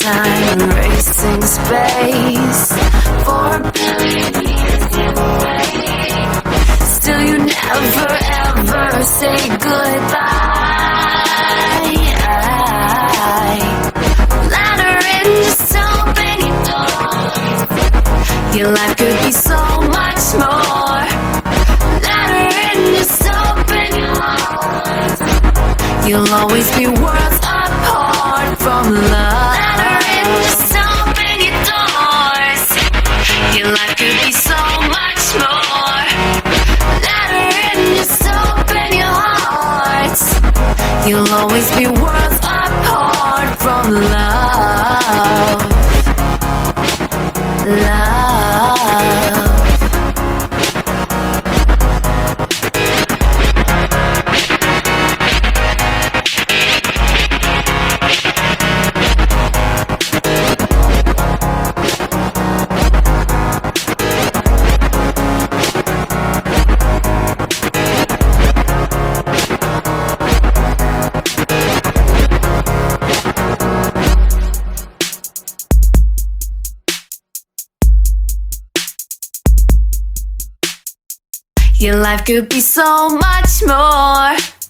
time racing space for a billion years away. Still you never ever say goodbye. Ladder into so many doors. Your life could be so much more. Ladder into so many hearts. You'll always be worlds apart from love. Ladder into so many doors. Your life could be so much more. Ladder into so many hearts. You'll always be worlds apart from love. Love. Your life could be so much more.